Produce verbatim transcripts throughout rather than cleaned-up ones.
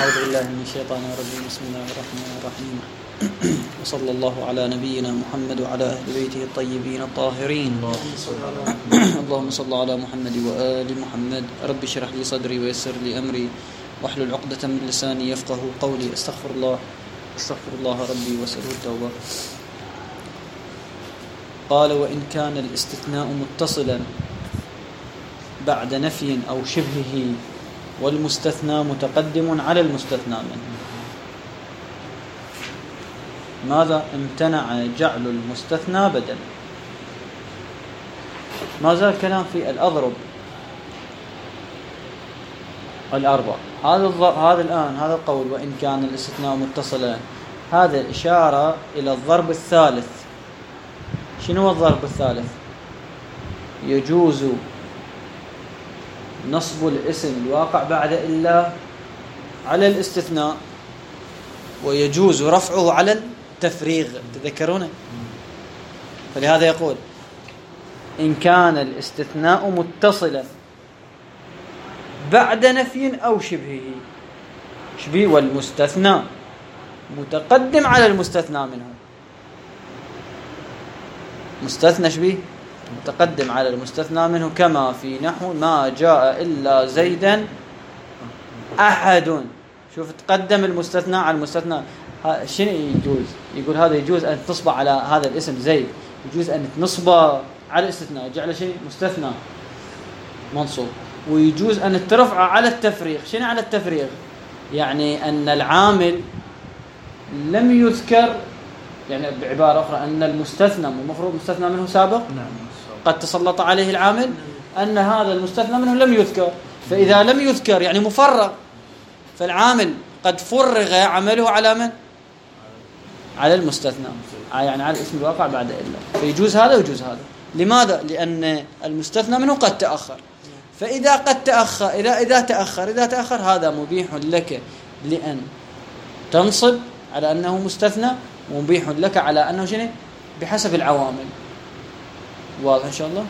أعوذ بالله من الشيطان الرجيم. بسم الله الرحمن الرحيم. وصلى الله على نبينا محمد وعلى أهل بيته الطيبين الطاهرين. اللهم صل على محمد وآل محمد. رب اشرح لي صدري ويسر لي أمري واحلل عقدة من لساني يفقه قولي. استغفر الله استغفر الله ربي واسأله التوبة. قال: وإن كان الاستثناء متصلا بعد نفي أو شبهه والمستثنى متقدم على المستثنى منه. ماذا؟ امتنع جعل المستثنى بدلا. ما زال كلام في الأضرب الأربع. هذا هذا الآن هذا القول وإن كان الاستثناء متصلا، هذا إشارة إلى الضرب الثالث. شنو هو الضرب الثالث؟ يجوز نصب الاسم الواقع بعد إلا على الاستثناء، ويجوز رفعه على التفريغ. تذكرونه؟ فلهذا يقول: إن كان الاستثناء متصلا بعد نفي أو شبهه. شبيه والمستثنى متقدم على المستثنى منه. مستثنى شبيه متقدم على المستثنى منه، كما في نحو ما جاء إلا زيدا أحد. شوف، تقدم المستثنى على المستثنى. شنو يجوز؟ يقول هذا يجوز أن تصب على هذا الاسم زيد، يجوز أن تنصب على الاستثناء جعل شيء مستثنى منصوب، ويجوز أن ترفع على التفريغ. شنو على التفريغ؟ يعني أن العامل لم يذكر، يعني بعبارة أخرى أن المستثنى المفروض مستثنى منه سابق قد تسلط عليه العامل، أن هذا المستثنى منه لم يذكر. فإذا لم يذكر يعني مفرغ، فالعامل قد فرغ عمله على من؟ على المستثنى، يعني على الاسم الواقع بعد إلا. فيجوز هذا ويجوز هذا. لماذا؟ لأن المستثنى منه قد تأخر. فإذا قد تأخر إذا إذا تأخر إذا تأخر هذا مبيح لك لأن تنصب على أنه مستثنى، ومبيح لك على أنه شنو بحسب العوامل. واضح إن شاء الله؟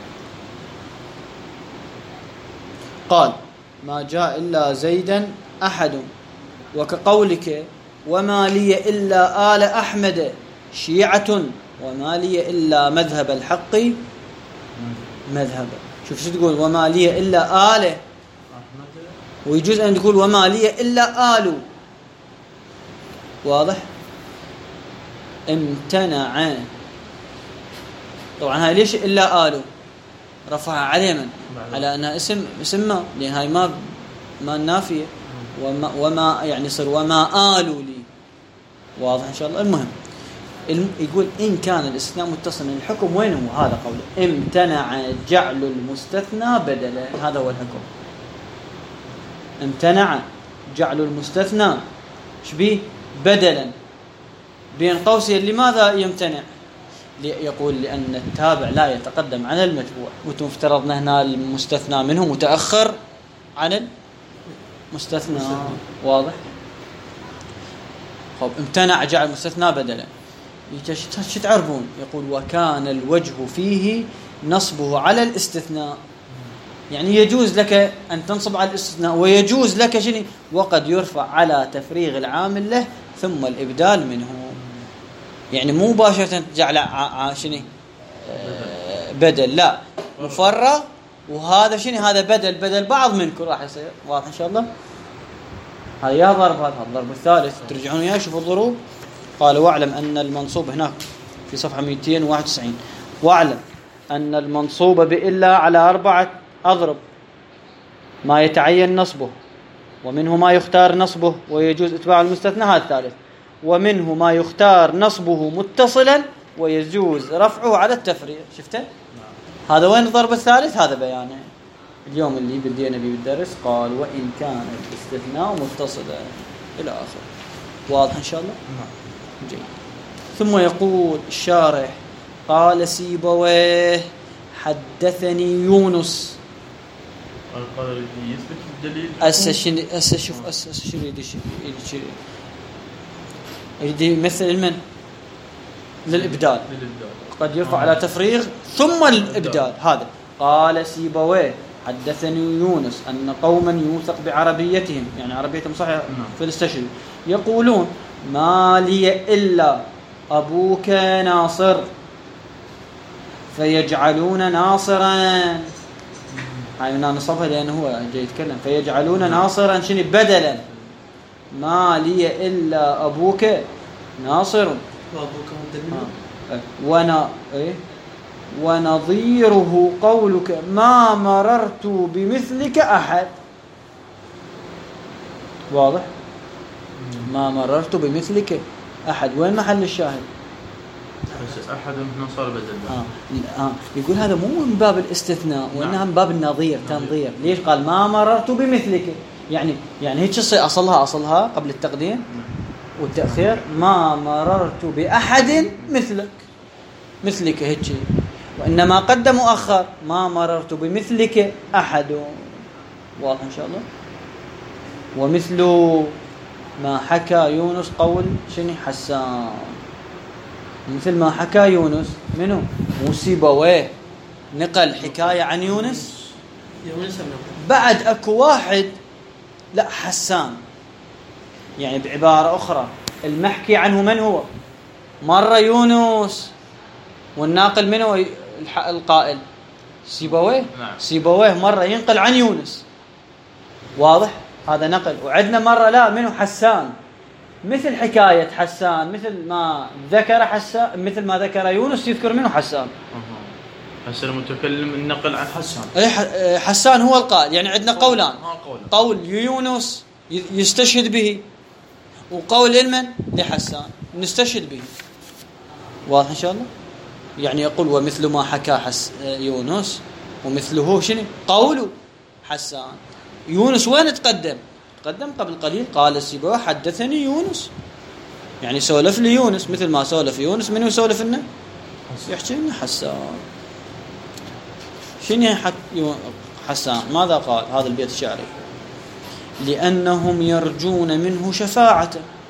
قال: ما جاء إلا زيدا أحد، وكقولك: وما لي إلا آل أحمد شيعة، وما لي إلا مذهب الحق مذهبا. شوف شو تقول؟ وما لي إلا آل، ويجوز أن تقول وما لي إلا آل. واضح؟ امتنع. طبعا هاي ليش إلا آل؟ رفعها عليه من؟ على أنها اسم اسم ما، لأن هاي ما ما نافية، وما, وما يعني صر وما آلوا لي. واضح إن شاء الله؟ المهم يقول إن كان الاستثناء متصلا، الحكم وين هو؟ هذا قوله: امتنع جعل المستثنى بدلا. هذا هو الحكم. امتنع جعل المستثنى شبيه بدلا. بين قوسين لماذا يمتنع؟ يقول لأن التابع لا يتقدم على المتبوع، وانتم افترضنا هنا المستثنى منه متأخر عن المستثنى. واضح؟ خب، امتنع جعل المستثنى بدلا. شو تعرفون؟ يقول: وكان الوجه فيه نصبه على الاستثناء. يعني يجوز لك أن تنصب على الاستثناء، ويجوز لك شنو؟ وقد يرفع على تفريغ العامل له ثم الإبدال منه. يعني مو مباشرة تجعل شنو بدل، لا، مفرغ. وهذا شنو؟ هذا بدل بدل بعض منكم راح يصير. واضح إن شاء الله؟ هذا يا ضرب، هذا الضرب الثالث. ترجعون وياه شوفوا الضروب. قال: واعلم أن المنصوب هناك في صفحة مئتين وواحد وتسعين. واعلم أن المنصوب بإلا على أربعة أضرب: ما يتعين نصبه، ومنه ما يختار نصبه ويجوز اتباع المستثنى، هذا الثالث. ومنه ما يختار نصبه متصلا ويجوز رفعه على التفريغ. شفته؟ هذا وين الضرب الثالث؟ هذا بيانه اليوم اللي بدينا به بالدرس. قال: وإن كان الاستثناء متصلا إلى آخر. واضح إن شاء الله؟ جيد. ثم يقول الشارح: قال سيبويه: حدثني يونس. قال يثبت الدليل. أسا شنو أسا شوف أسا شنو يدي يدي يدي يمثل المن للإبدال. قد يرفع على تفريغ ثم الإبدال. هذا قال سيبويه: حدثني يونس أن قوما يوثق بعربيتهم، يعني عربيتهم صحيح في الاستشهاد، يقولون ما لي إلا أبوك ناصر فيجعلون ناصرا، هاي من نصبها لأنه هو جاي يتكلم، فيجعلون ناصرا شنو بدلا، ما لي إلا أبوك ناصر ونا إيه ونظيره قولك ما مررت بمثلك أحد. واضح؟ ما مررت بمثلك أحد، وين محل الشاهد؟ أحد من صار بدل. آه. آه. يقول هذا مو من باب الاستثناء وإنها من باب النظير تنظير. ليش قال ما مررت بمثلك؟ يعني يعني هيك أصلها أصلها قبل التقديم والتأخير، ما مررت بأحد مثلك مثلك هيك، وإنما قدم مؤخر ما مررت بمثلك أحد. واضح إن شاء الله. ومثل ما حكى يونس قول شنو حسان، مثل ما حكى يونس منو موسيبويه نقل حكاية عن يونس، بعد أكو واحد لا حسان، يعني بعبارة أخرى المحكي عنه من هو؟ مرة يونس والناقل منه القائل سيبويه. سيبويه مرة ينقل عن يونس، واضح هذا نقل، وعندنا مرة لا منه حسان، مثل حكاية حسان، مثل ما ذكر حسان، مثل ما ذكر يونس يذكر منه حسان. حسان المتكلم النقل عن حسان، اي حسان هو القائل، يعني عندنا قولان، قول يونس يستشهد به وقول لمن لحسان نستشهد به. واضح ان شاء الله. يعني يقول ومثل ما حكى حس يونس ومثله شنو قول حسان. يونس وين تقدم؟ تقدم قبل قليل قال سيبويه حدثني يونس، يعني سولف لي يونس مثل ما سولف يونس. من يسولف لنا؟ يحكي لنا حسان. شنو حسان؟ ماذا قال هذا البيت الشعري؟ لأنهم يرجون منه شفاعة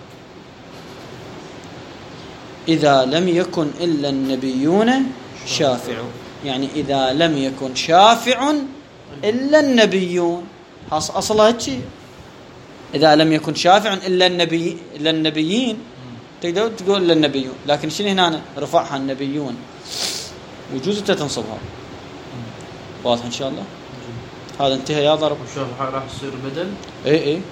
إذا لم يكن إلا النبيون شافع، يعني إذا لم يكن شافع إلا النبيون. أصلها هيك، إذا لم يكن شافع إلا النبي إلا النبيين تقدر تقول إلا النبيون، لكن شنو هنا رفعها النبيون وجوز تنصبها. واضح إن شاء الله. هذا انتهى يا ضرب. وشافع راح يصير بدل. إيه إيه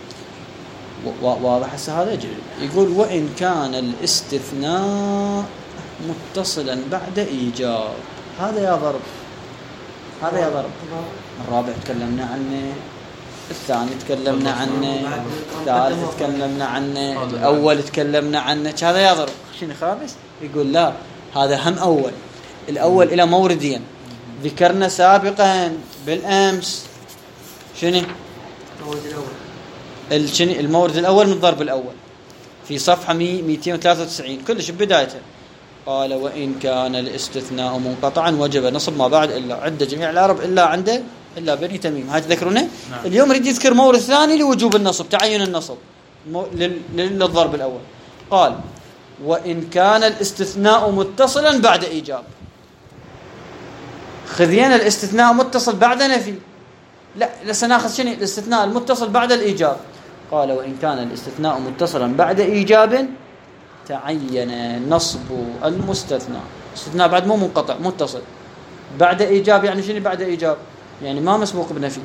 واضح. هسه هذا يقول وإن كان الاستثناء متصلا بعد إيجاب. هذا يا ضرب، هذا يا ضرب. الرابع تكلمنا عنه، الثاني تكلمنا عنه، الثالث تكلمنا عنه، الأول تكلمنا عنه، هذا يا ضرب. شنو خامس؟ يقول لا هذا هم أول. الأول إلى موردين ذكرنا سابقا بالأمس. شنو المورد الأول؟ الشنو المورد الأول من الضرب الأول في صفحة مئتين وثلاثة وتسعين كلش بدايته. قال وإن كان الاستثناء منقطعا وجب نصب ما بعد إلا عند جميع العرب إلا عنده إلا بني تميم. هاي تذكرونه؟ نعم. اليوم يريد يذكر مورد ثاني لوجوب النصب، تعين النصب للضرب الأول. قال وإن كان الاستثناء متصلا بعد إيجاب. خذينا الاستثناء متصل بعد نفي، لا سناخذ شنو الاستثناء المتصل بعد الإيجاب. قال وإن كان الاستثناء متصلا بعد إيجاب تعين نصب المستثنى. استثناء بعد مو منقطع متصل بعد إيجاب، يعني شنو بعد إيجاب؟ يعني ما مسبوق بنفي.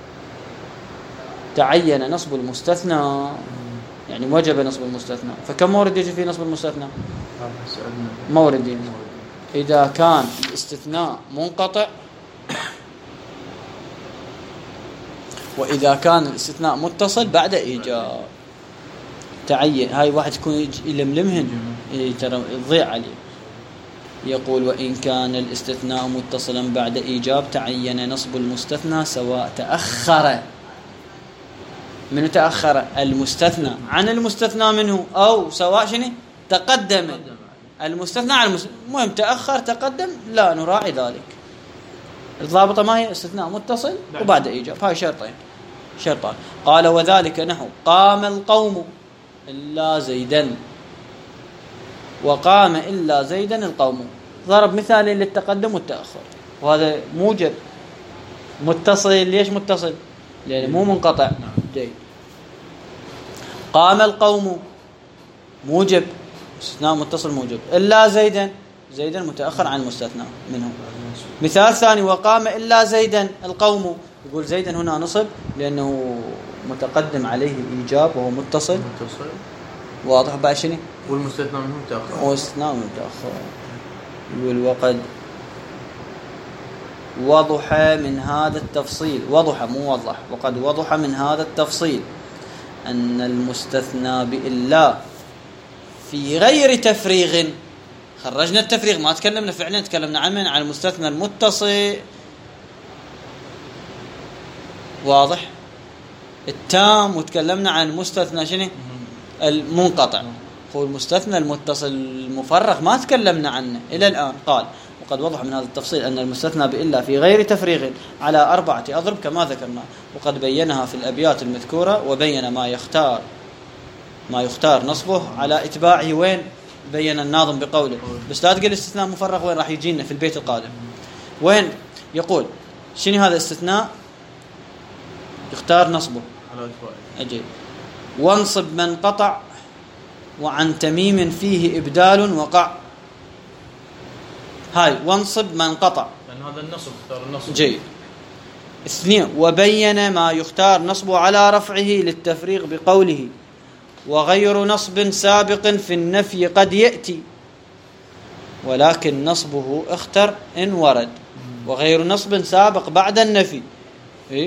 تعين نصب المستثنى يعني وجب نصب المستثنى. فكم مورد يجي في نصب المستثنى؟ موردين. إذا كان الاستثناء منقطع، وإذا كان الاستثناء متصل بعد إيجاب تعين. هاي واحد يكون يلملمهن ترى تضيع عليه. يقول وإن كان الاستثناء متصلا بعد إيجاب تعين نصب المستثنى سواء تأخر. من تأخر؟ المستثنى عن المستثنى منه، أو سواء شنو تقدم المستثنى عن المستثنى. المهم تأخر تقدم لا نراعي ذلك. الضابطة ما هي؟ استثناء متصل وبعد إيجاب. هاي شرطين شرطان. قال وذلك نحو قام القوم إلا زيدا وقام إلا زيدا القوم. ضرب مثال للتقدم والتأخر، وهذا موجب متصل. ليش متصل؟ لأنه مو منقطع. جيد. قام القوم موجب، استثناء متصل موجب، إلا زيدا، زيدا متأخر عن المستثنى منه. مثال ثاني، وقام إلا زيدا القوم، يقول زيدا هنا نصب لأنه متقدم عليه الإيجاب وهو متصل. متصل. واضح بعد شنو؟ والمستثنى منه متأخر. واستثناء متأخر. يقول وقد وضح من هذا التفصيل، وضح مو وضح، وقد وضح من هذا التفصيل أن المستثنى بإلا في غير تفريغ، خرجنا التفريغ ما تكلمنا فعلا، تكلمنا عنه عن المستثنى المتصل واضح التام، وتكلمنا عن المستثنى شنو المنقطع. هو المستثنى المتصل المفرغ ما تكلمنا عنه إلى الآن. قال وقد وضح من هذا التفصيل أن المستثنى بإلا في غير تفريغ على أربعة أضرب كما ذكرنا، وقد بينها في الأبيات المذكورة، وبين ما يختار ما يختار نصبه على إتباعه. وين بين الناظم بقوله، بس لا تقول استثناء مفرغ، وين راح يجينا في البيت القادم. وين يقول شنو هذا استثناء يختار نصبه على إتباعه. أجي وانصب من قطع وعن تميم فيه إبدال وقع. هاي وانصب من قطع، لأن هذا النصب اختار النصب. جيد. اثنين، وبين ما يختار نصبه على رفعه للتفريغ بقوله وغير نصب سابق في النفي قد يأتي ولكن نصبه اختر إن ورد، وغير نصب سابق بعد النفي. إيه؟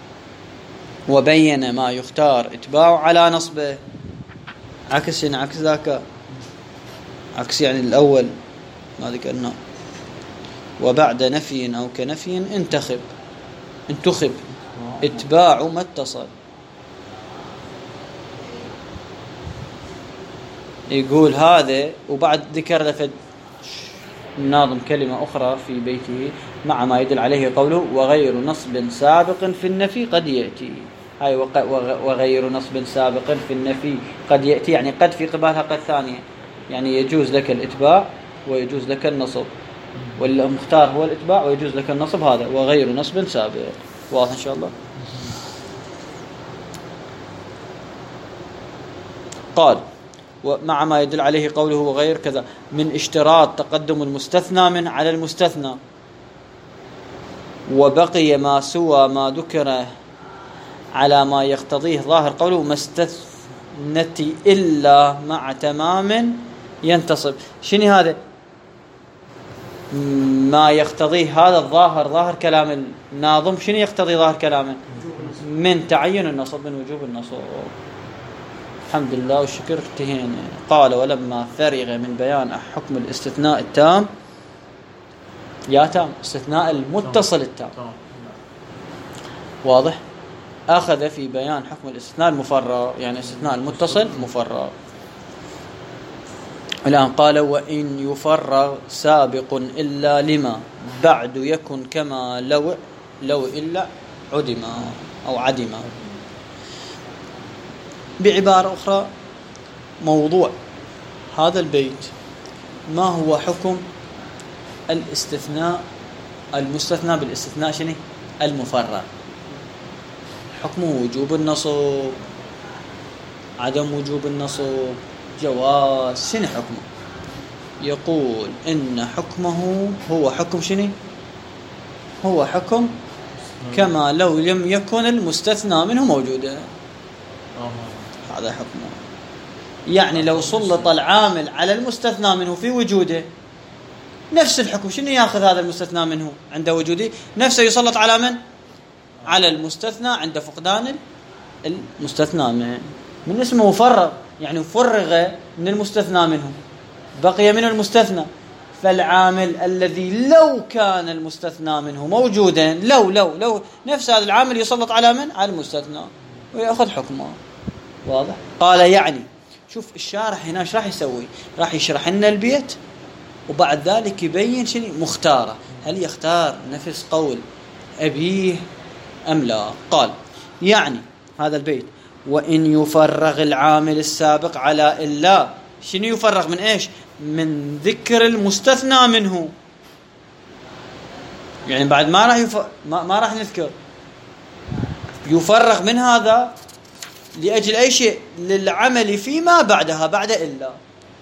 وبين ما يختار اتباعه على نصبه، عكس يعني عكس ذاك، عكس يعني الأول ما ذكرنا. وبعد نفي أو كنفي انتخب، انتخب اتباع ما اتصل. يقول هذا، وبعد ذكر لفد الناظم كلمة أخرى في بيته مع ما يدل عليه قوله وغير نصب سابق في النفي قد يأتي. هاي وغير نصب سابق في النفي قد يأتي، يعني قد في قبالها قد ثانية، يعني يجوز لك الإتباع ويجوز لك النصب، والمختار هو الإتباع ويجوز لك النصب. هذا وغير نصب سابق. واضح إن شاء الله. قال ومع ما يدل عليه قوله وغير كذا من اشتراط تقدم المستثنى من على المستثنى، وبقي ما سوى ما ذكر على ما يقتضيه ظاهر قوله ما استثنت إلا مع تمام ينتصب. شنو هذا ما يقتضيه؟ هذا الظاهر، ظاهر كلام الناظم شنو يقتضي ظاهر كلامه؟ من تعين النصب، من وجوب النصب. الحمد لله والشكر انتهينا. قال ولما فرغ من بيان حكم الاستثناء التام، يا تام استثناء المتصل التام، واضح، أخذ في بيان حكم الاستثناء المفرغ، يعني استثناء المتصل مفرغ. الآن قال وإن يفرغ سابق إلا لما بعد يكن كما لو لو إلا عدم أو عدم. بعبارة أخرى، موضوع هذا البيت ما هو حكم الاستثناء المستثنى بالاستثناء شنو المفرغ؟ حكمه وجوب النصب، عدم وجوب النصب، جواز، شنو حكمه؟ يقول إن حكمه هو حكم شنو؟ هو حكم كما لو لم يكن المستثنى منه موجودا. هذا حكمه. يعني لو سلط العامل على المستثنى منه في وجوده نفس الحكم. شنو ياخذ هذا المستثنى منه عند وجوده؟ نفسه يسلط على من؟ على المستثنى عند فقدان المستثنى منه. من اسمه مفرغ، يعني فرغ من المستثنى منه، بقي من المستثنى. فالعامل الذي لو كان المستثنى منه موجودا، لو لو لو نفس هذا العامل يسلط على من؟ على المستثنى ويأخذ حكمه. واضح؟ قال يعني شوف الشارح هنا ايش راح يسوي؟ راح يشرح لنا البيت وبعد ذلك يبين شنو مختاره، هل يختار نفس قول أبيه أم لا. قال يعني هذا البيت وإن يفرغ العامل السابق على إلا، شنو يفرغ من إيش؟ من ذكر المستثنى منه. يعني بعد ما راح يف... ما, ما راح نذكر يفرغ من هذا لأجل أي شيء للعمل فيما بعدها بعد إلا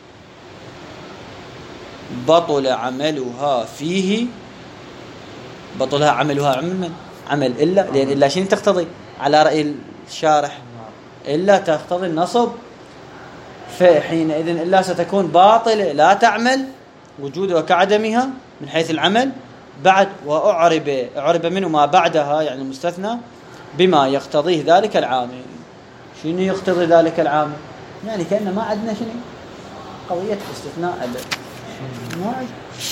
بطل عملها فيه بطلها عملها عمل من عمل إلا لأن إلا شنو تقتضي على رأي الشارح إلا تقتضي النصب فحينئذ إلا ستكون باطلة لا تعمل وجودها كعدمها من حيث العمل بعد وأعرب أعرب منه ما بعدها يعني المستثنى بما يقتضيه ذلك العامل. شنو يقتضي ذلك العامل؟ يعني كأنه ما عندنا شنو قضية استثناء أبدا ما عندنا.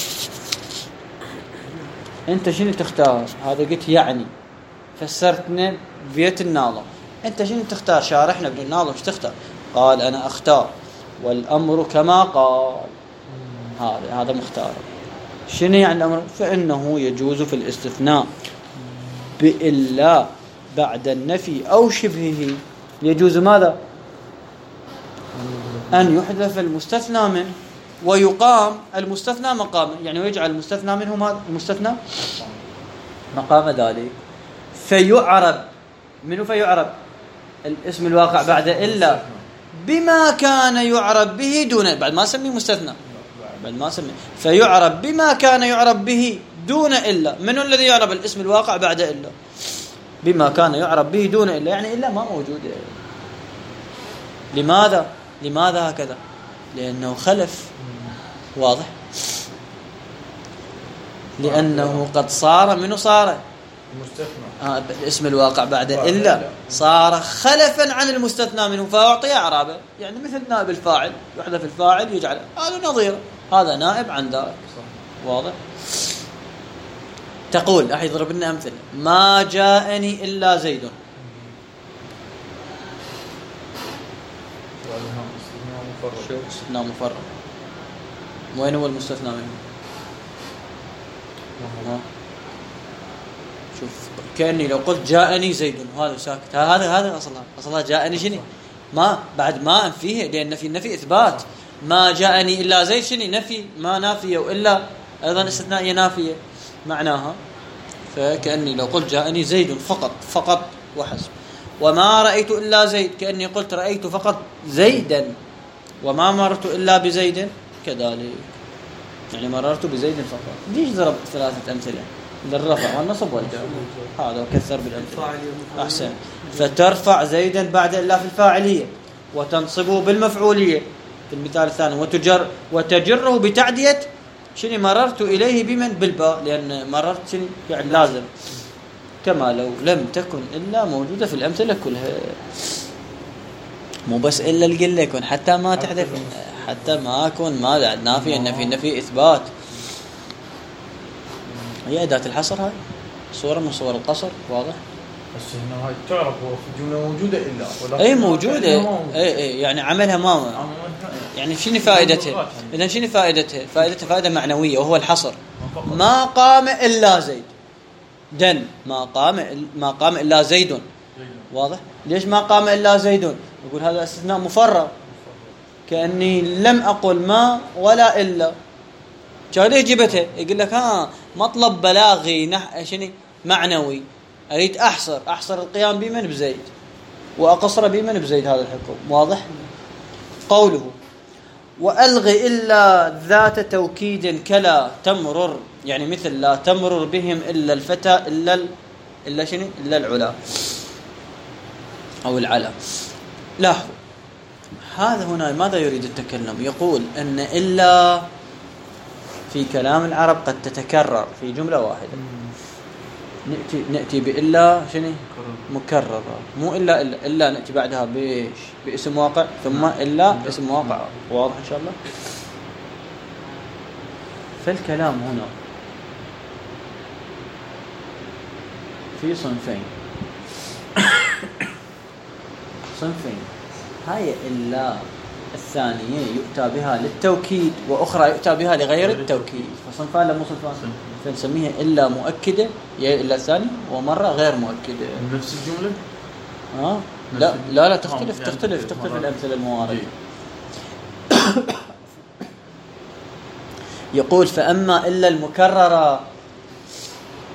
أنت شنو تختار؟ هذا قلت يعني فسرتنا بيت الناظم. أنت شنو تختار؟ شارحنا ابن الناظم ايش تختار؟ قال أنا أختار والأمر كما قال. هذا هذا مختار. شنو يعني الأمر؟ فإنه يجوز في الاستثناء بإلا بعد النفي أو شبهه. يجوز ماذا؟ أن يحذف المستثنى منه ويقام المستثنى مقامه، يعني ويجعل المستثنى منه ماذا؟ المستثنى مقام ذلك. فيعرب منه فيعرب الاسم الواقع بعد إلا بما كان يعرب به دون بعد ما سمي مستثنى بعد ما سمي فيعرب بما كان يعرب به دون إلا. من الذي يعرب الاسم الواقع بعد إلا؟ بما كان يعرب به دون إلا، يعني إلا ما موجود. لماذا؟ لماذا هكذا؟ لأنه خلف. واضح؟ لأنه قد صار منه صار المستثنى آه الاسم الواقع بعد إلا صار خلفا عن المستثنى منه فأعطي إعرابه، يعني مثل نائب الفاعل يحذف الفاعل يجعل هذا نظيره، هذا نائب عن ذاك. واضح؟ تقول أحد يضرب لنا أمثلة ما جاءني إلا زيد. شو استثناء مفرغ؟ وين هو المستثنى منه؟ شوف كأني لو قلت جاءني زيد وهذا ساكت، هذا هذا أصلها أصلها جاءني شنو؟ ما بعد ما أنفيه لأن في النفي إثبات. ما جاءني إلا زيد شنو؟ نفي ما نافية وإلا أيضا استثنائية نافية معناها. فكأني لو قلت جاءني زيد فقط فقط وحسب. وما رأيت إلا زيد كأني قلت رأيت فقط زيدا. وما مررت إلا بزيد كذلك، يعني مررت بزيد فقط. ليش ضرب ثلاثة أمثلة للرفع والنصب والجر؟ هذا وكثر بالأمثلة أحسن. فترفع زيدا بعد إلا في الفاعلية وتنصبه بالمفعولية في المثال الثاني وتجر وتجره بتعدية شنو مررت إليه بمن بالباء لأن مررت شنو يعني لازم، كما لو لم تكن إلا موجودة في الأمثلة كلها. مو بس إلا القلة يكون حتى ما تحذف حتى ما أكون ما نافي النفي النفي إثبات. هي أداة الحصر هاي صورة من صور القصر. واضح؟ بس هنا هاي تعرف في جملة موجودة إلا أي موجودة أي أي يعني عملها ما يعني شنو فائدتها؟ إذا شنو فائدتها؟ فائدتها فائدة معنوية وهو الحصر. ما قام إلا زيد دن ما قام ما قام إلا زيد. واضح؟ ليش ما قام إلا زيد؟ يقول هذا استثناء مفرغ كأني لم أقل ما ولا إلا. شو جبته؟ يقول لك ها مطلب بلاغي نح شنو معنوي أريد أحصر أحصر القيام بمن بزيد وأقصر بمن بزيد هذا الحكم. واضح؟ قوله وألغي إلا ذات توكيد كلا تمرر، يعني مثل لا تمرر بهم إلا الفتى إلا ال... إلا شنو إلا العلا أو العلا. لاحظوا هذا هنا ماذا يريد التكلم؟ يقول أن إلا في كلام العرب قد تتكرر في جملة واحدة. نأتي نأتي بإلا شنو مكررة، مو إلا إلا إلا نأتي بعدها بإيش باسم واقع ثم إلا اسم واقع. واضح إن شاء الله؟ فالكلام هنا في صنفين صنفين. هاي إلا الثانية يؤتى بها للتوكيد وأخرى يؤتى بها لغير التوكيد. فصنفان لا مو صنفان، فنسميها إلا مؤكدة يا إلا الثانية ومرة غير مؤكدة. نفس الجملة؟ آه لا لا لا تختلف يعني تختلف تختلف الأمثلة المواردة. يقول فأما إلا المكررة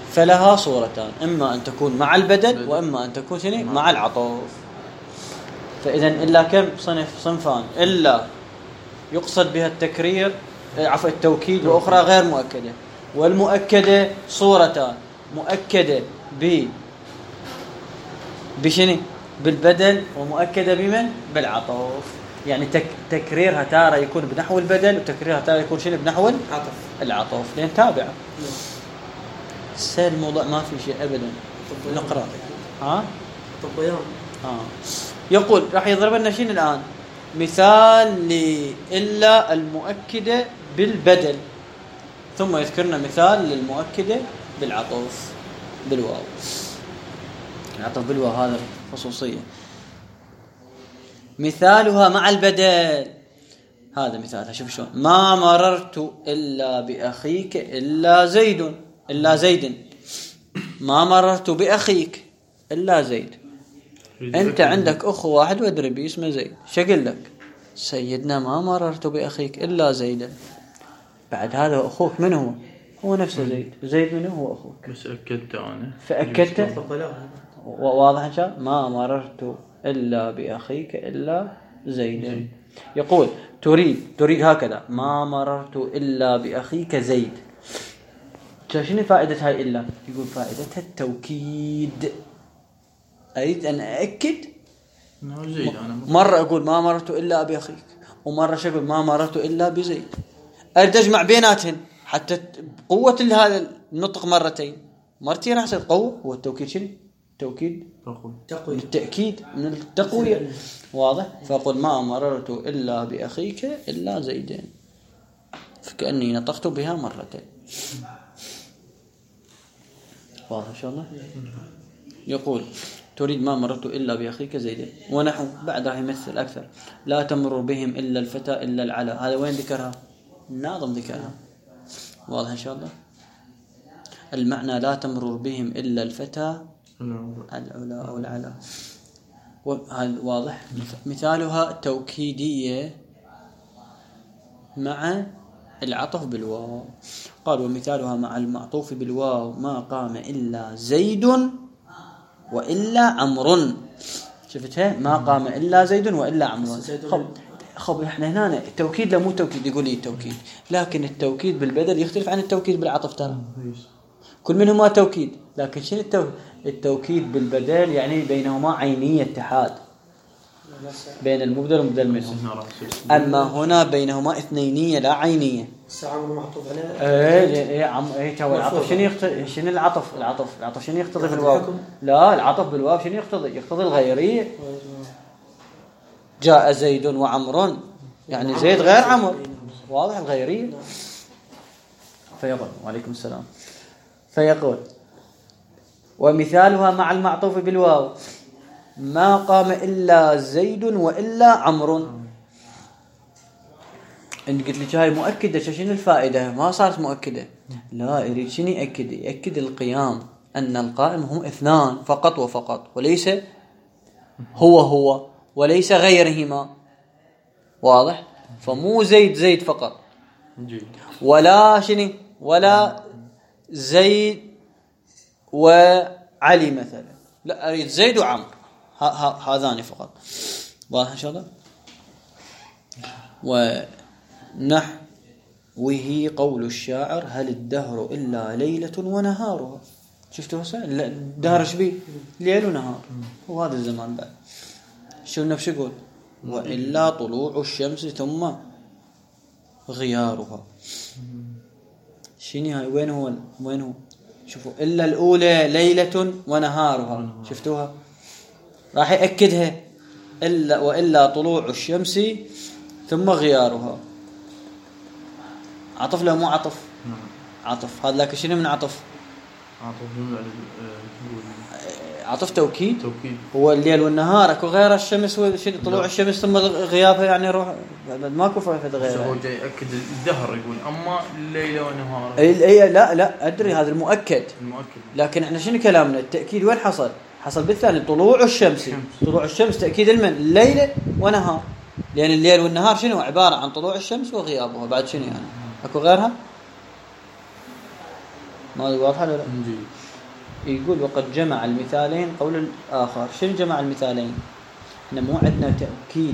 فلها صورتان، إما أن تكون مع البدل وإما أن تكون شنو مع العطف. فإذا إلا كم صنف صنفان، إلا يقصد بها التكرير عفوا التوكيد، وأخرى غير مؤكدة. والمؤكدة صورتان، مؤكدة ب بشنو بالبدل، ومؤكدة بمن بالعطف. يعني تك تكريرها تارة يكون بنحو البدل، وتكريرها تارة يكون شنو بنحو العطف العطف لأن تابعة. السهل الموضوع ما في شيء أبدا. نقرأ ها طبيان آه. يقول راح يضرب لنا شنو الآن مثال إلا المؤكدة بالبدل، ثم يذكرنا مثال للمؤكدة بالعطف بالواو. العطف بالواو هذا خصوصية. مثالها مع البدل، هذا مثالها شوف شلون: ما مررت إلا بأخيك إلا زيد إلا زيد ما مررت بأخيك إلا زيد. أنت عندك أخو واحد وأدري بيه اسمه زيد، شقل لك سيدنا ما مررت بأخيك إلا زيدا. بعد هذا أخوك من هو؟ هو نفسه زيد. زيد من هو أخوك؟ بس أكدت أنا فأكدت واضح إن شاء ما مررت إلا بأخيك إلا زيد. يقول تريد تريد هكذا ما مررت إلا بأخيك زيد. شنو فائدة هاي إلا؟ يقول فائدتها التوكيد. أريد أن أأكد مرة أقول ما مررت إلا بأخيك، ومرة شقول ما مررت إلا بزيد. أريد أجمع بيناتهن حتى قوة هذا النطق مرتين مرتين راح يصير قوة. هو التوكيد شنو؟ توكيد تقوية، التأكيد من التقوية. واضح؟ فأقول ما مررت إلا بأخيك إلا زيدين، فكأني نطقت بها مرتين. واضح إن شاء الله؟ يقول تريد ما مررت إلا بأخيك زيدين. ونحو بعد راح يمثل أكثر: لا تمر بهم إلا الفتى إلا العلا. هذا وين ذكرها؟ الناظم ذكرها. واضح إن شاء الله؟ المعنى لا تمر بهم إلا الفتى العلا أو العلا. واضح؟ مثالها توكيدية مع العطف بالواو. قال ومثالها مع المعطوف بالواو ما قام إلا زيد وإلا عمر. شفتها؟ ما قام إلا زيد وإلا عمر. خب خب احنا هنا التوكيد لا مو توكيد يقول لي التوكيد، لكن التوكيد بالبدل يختلف عن التوكيد بالعطف. ترى كل منهما توكيد، لكن شنو التو... التوكيد بالبدل يعني بينهما عينية اتحاد بين المبدل والمبدل منه. أما هنا بينهما اثنينية لا عينية. عمر معطوف عليه. ايه ايه عم ايه تو العطف شنو يقتضي؟ شنو العطف؟ العطف العطف شنو يقتضي بالواو؟ لا العطف بالواو شنو يقتضي؟ يقتضي الغيرية. جاء زيد وعمر يعني زيد غير عمر. واضح الغيرية. فيقول وعليكم السلام. فيقول ومثالها مع المعطوف بالواو ما قام إلا زيد وإلا عمر. انت قلت لي هاي مؤكدة، شنو الفائدة؟ ما صارت مؤكدة. لا يريد شنو يأكد؟ يأكد القيام أن القائم هم اثنان فقط وفقط، وليس هو هو وليس غيرهما. واضح؟ فمو زيد زيد فقط ولا شنو ولا زيد وعلي مثلا، لا أريد زيد وعمر هذان فقط. واضح إن شاء الله؟ ونحوه قول الشاعر هل الدهر إلا ليلة ونهارها. شفتوا هسه الدهر شبيه؟ ليل ونهار. وهذا الزمان بعد شو نفس يقول وإلا طلوع الشمس ثم غيارها. شنو هاي؟ وين هو وين هو؟ شوفوا إلا الأولى ليلة ونهارها، شفتوها؟ راح يأكدها إلا وإلا طلوع الشمس ثم غيارها. عطف له مو عطف؟ عطف. هذا لك شنو من عطف؟ عطف عطف توكيد. توكيد هو الليل والنهار اكو غير الشمس وشنو طلوع الشمس ثم غيابها يعني روح ماكو فائده غيرها. هو جاي ياكد الدهر يقول اما الليل والنهار. اي لا لا ادري هذا المؤكد المؤكد. لكن احنا شنو كلامنا؟ التاكيد وين حصل؟ حصل بالثاني طلوع الشمس. طلوع الشمس تاكيد المن ليل ونهار، لان الليل والنهار شنو عباره عن طلوع الشمس وغيابها. بعد شنو يعني اكو غيرها؟ ما واضحه ولا لا؟ يقول وقد جمع المثالين قول الآخر. شنو جمع المثالين؟ احنا مو عندنا تأكيد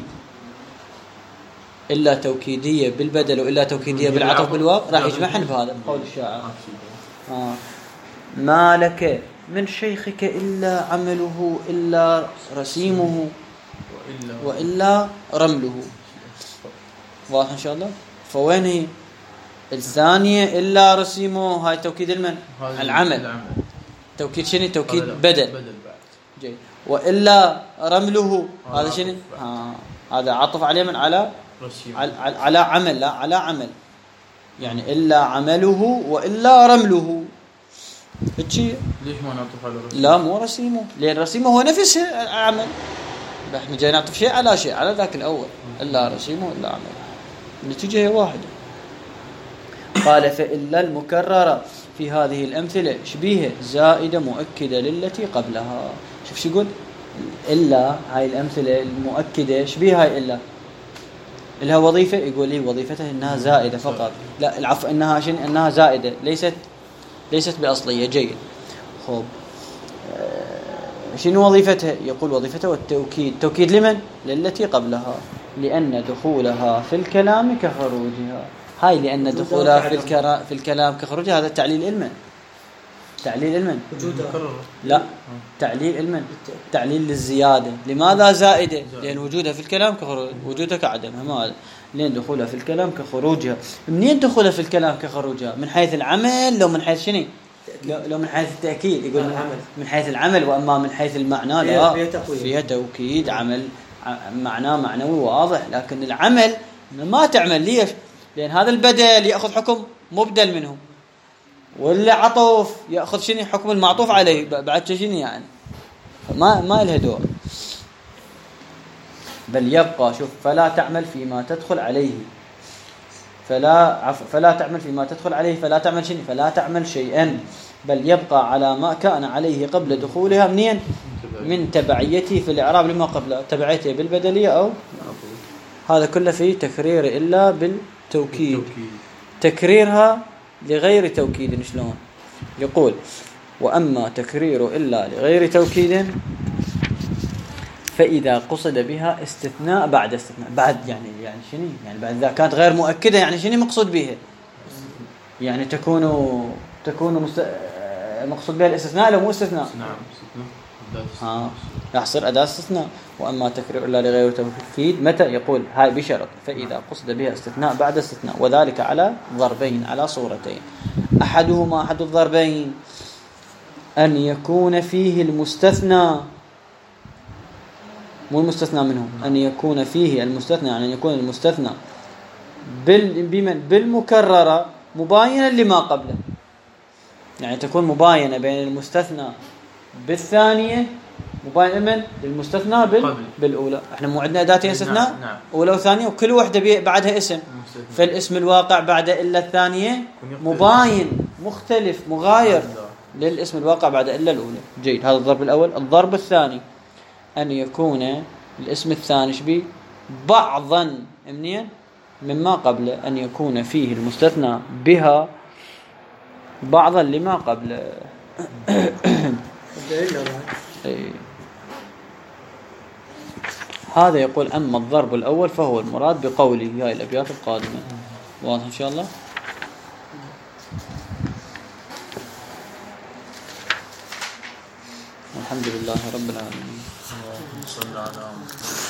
إلا توكيدية بالبدل وإلا توكيدية بالعطف بالواو، راح يجمعهن بهذا قول الشاعر. آه. ما لك من شيخك إلا عمله إلا رسيمه وإلا وإلا رمله. واضح إن شاء الله. فوين هي الثانية إلا رسيمه؟ هاي توكيد المن هذا العمل. العمل. توكيد شنو؟ توكيد هذا بدل. بدل بعد. جيد. وإلا رمله هذا هذا شنو؟ عطف بعد. آه. هذا عطف عليه من على رسيم. على, على عمل، لا على عمل، يعني إلا عمله وإلا رمله. هيك ليش ما نعطف على رسيم؟ لا مو رسيمه، لأن رسيمه هو نفس العمل. احنا جاي نعطف شيء على شيء على ذاك الأول. إلا رسيمه إلا عمل، النتيجة هي واحدة. قال فإلا المكررة في هذه الأمثلة شبيهة زائدة مؤكدة للتي قبلها. شوف شو يقول؟ إلا هاي الأمثلة المؤكدة شبيهة هاي إلا لها وظيفة. يقول لي وظيفتها إنها زائدة فقط. لا العفو إنها شن إنها زائدة ليست ليست بأصلية. جيد. خب شنو وظيفتها؟ يقول وظيفتها والتوكيد. توكيد لمن؟ للتي قبلها، لأن دخولها في الكلام كخروجها. هاي لأن دخولها في الكلام في الكلام كخروجها. هذا تعليل المن. تعليل المن وجودها لا تعليل المن تعليل للزيادة. لماذا زائدة؟ لأن وجودها في الكلام كخروج، وجودها كعدمها. ما لأن دخولها في الكلام كخروجها. منين دخولها في الكلام كخروجها؟ من حيث العمل لو من حيث شنو؟ لو من حيث التأكيد يقول العمل. من حيث العمل. وأما من حيث المعنى فيها- لا فيها تقوية. فيها توكيد عمل معناه معنوي واضح. لكن العمل ما تعمل. ليش؟ لأن هذا البدل يأخذ حكم مبدل منه، واللي عطف يأخذ شنو؟ حكم المعطوف عليه بعد شنو يعني. ما ما له دور. بل يبقى شوف فلا تعمل فيما تدخل عليه. فلا عف فلا تعمل فيما تدخل عليه. فلا تعمل شنو؟ فلا تعمل شيئا. بل يبقى على ما كان عليه قبل دخولها. منين؟ من تبعيته في الإعراب لما قبله. تبعيته بالبدلية أو هذا كله في تكرير إلا بالتوكيد. تكريرها لغير توكيد. شلون؟ يقول وأما تكرير إلا لغير توكيد فإذا قصد بها استثناء بعد استثناء. بعد يعني يعني شنو؟ يعني بعد إذا كانت غير مؤكدة يعني شنو مقصود بها؟ يعني تكون تكون مست... مقصود بها الاستثناء لو مو استثناء. نعم استثناء. ها يحصل أداة استثناء. وأما تكرير إلا لغير توكيد متى؟ يقول هاي بشرط فإذا قصد بها استثناء بعد استثناء، وذلك على ضربين على صورتين. أحدهما أحد الضربين أن يكون فيه المستثنى، مو المستثنى منه، أن يكون فيه المستثنى يعني أن يكون المستثنى بال بمن بالمكررة مباينة لما قبله. يعني تكون مباينة بين المستثنى بالثانية مباينة من للمستثنى بال بالأولى. احنا مو عندنا أداتين استثناء نعم. نعم. أولى وثانية وكل واحدة بعدها اسم. فالاسم الواقع بعد إلا الثانية مباين مختلف مغاير للاسم الواقع بعد إلا الأولى. جيد. هذا الضرب الأول. الضرب الثاني أن يكون الاسم الثاني شبيه بعضا منين مما قبل، أن يكون فيه المستثنى بها بعضا لما قبل. إيه. هذا يقول أما الضرب الأول فهو المراد بقوله هاي الأبيات القادمة. واضح إن شاء الله. الحمد لله رب العالمين. صلى الله عليه وسلم.